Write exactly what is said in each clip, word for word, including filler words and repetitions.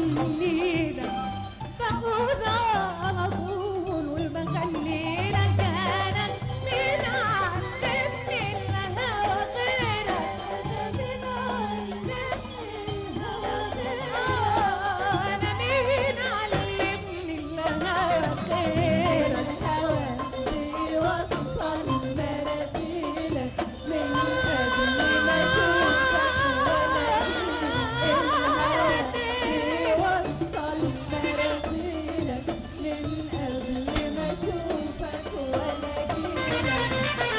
بغني لك بقول على طول وبغني لك انا مين علمني الهوى غيرك انا مين علمني الهوى غيرك انا مين علمني الهوى غيرك الهوى بيوصل مراسيلك من قبل ما اشوفك ولا الهوى بيوصل مراسيلك من قبل ما اشوفك ولا اجيلك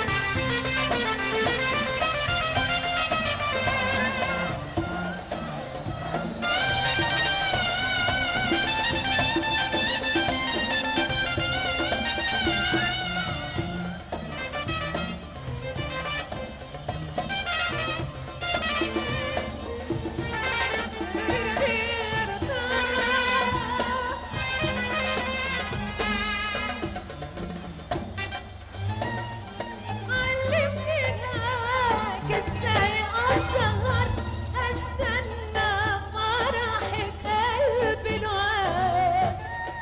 علمني هواك ازاي اسهر استنى فرحة قلبي الواد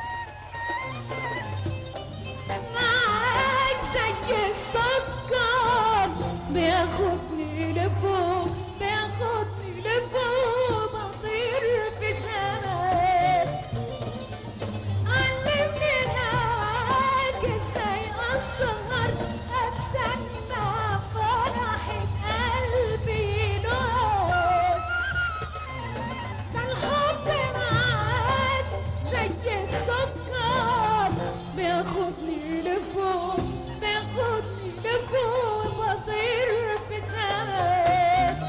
معاك زي السكر بياخدني لفوق بياخدني لفوق بطير في سماك علمني هواك ازاي اسهر استنى فرحة قلبي الواد ده الحب معاك زي السكر بياخدني لفوق بياخدني لفوق بطير في سماك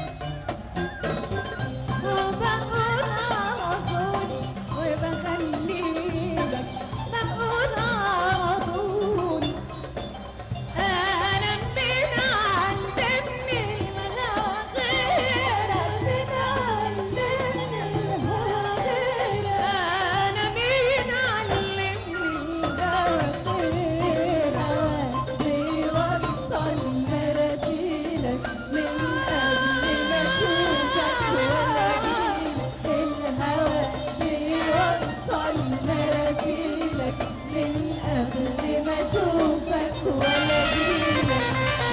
وبقول على طول وبغني لك بقول على طول انا مين علمني الهوى غيرك مين علمني الهوى غيرك انا مين علمني الهوى غيرك بيوصل مراسيلك من قبل ما اشوفك ولا اجيلك الهوى بيوصل مراسيلك من قبل ما اشوفك ولا اجيلك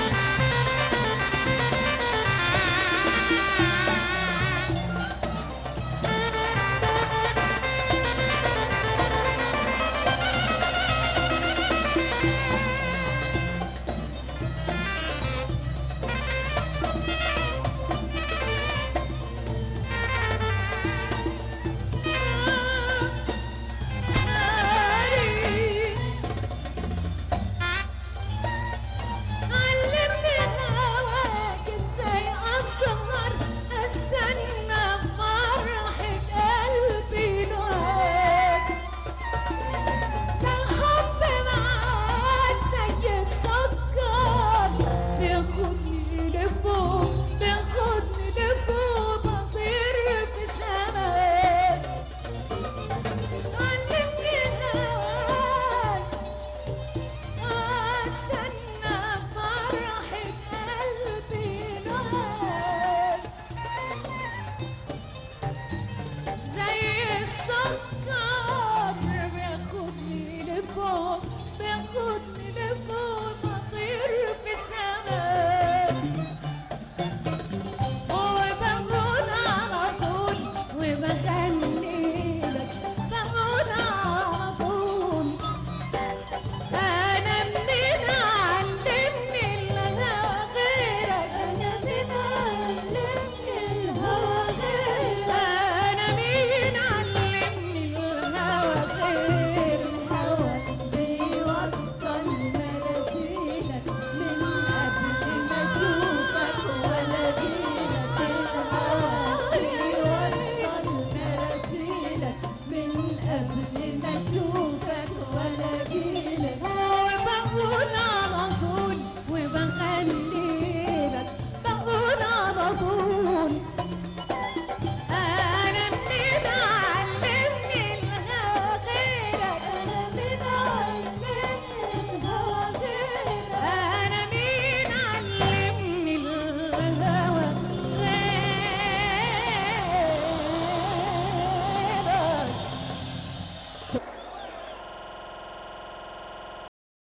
علمني هواك ازاي اسهر استنى فرحة قلبي الواد ده الحب معاك زي السكر بياخدني لفوق